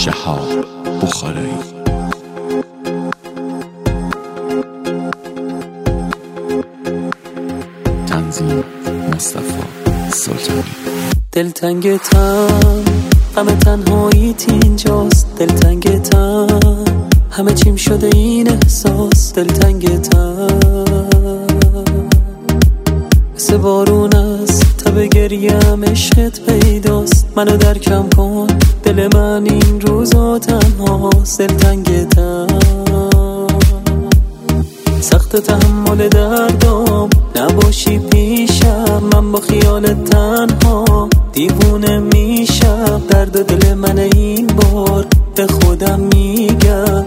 شهاب بخاری. تنظیم مصطفی سلطانی. دلتنگتم، همه تنهاییت اینجاست. دلتنگتم، همه چیم شده این احساس. دلتنگتم مثل بارون است، تب گریم عشقت پیداست. منو درکم کن، دل من این روزا تنهاست. دلتنگتم، سخت تحمل دردام، نباشی پیشم من با خیالت تنها دیوونه میشم. درد دل من این بار به خودم میگم.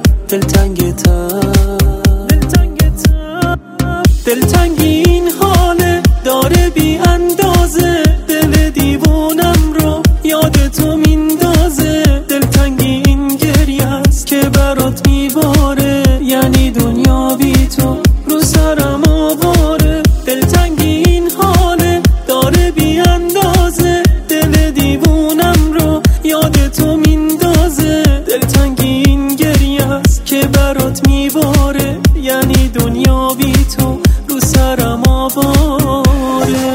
دلتنگی این حاله داره بی اندازه، دل دیوونم رو یاد تو میندازه. دلتنگی این گریه است که برات میباره، یعنی دنیا بی تو رو سرم آواره. دلتنگی این حاله داره بی اندازه، دل دیوونم رو یاد تو میندازه. دلتنگی این گریه است که برات میباره، یعنی دنیا بی تو رو سرم آواره.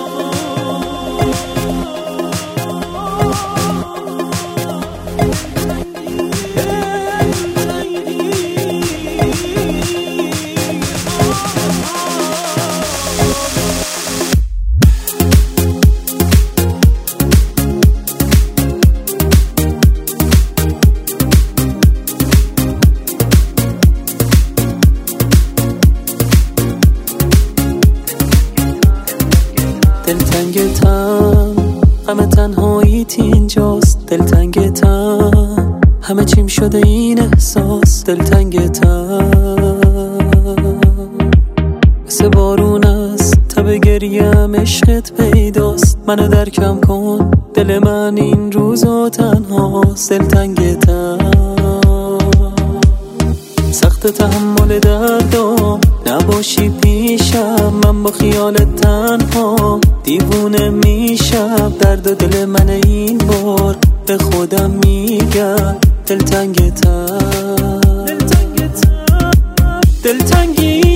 دلتنگتم، همه تنهاییت اینجاست. دلتنگتم، همه چیم شده این احساس. دلتنگتم مثل بارون است، تب گریم عشقت پیداست. منو درکم کن، دل من این روزا تنهاست. دلتنگتم، سخت تحمل دردام، نباشی پیشم من با خیالت تنها دیوونه میشم. درد دل من این بار به خودم میگم. دلتنگی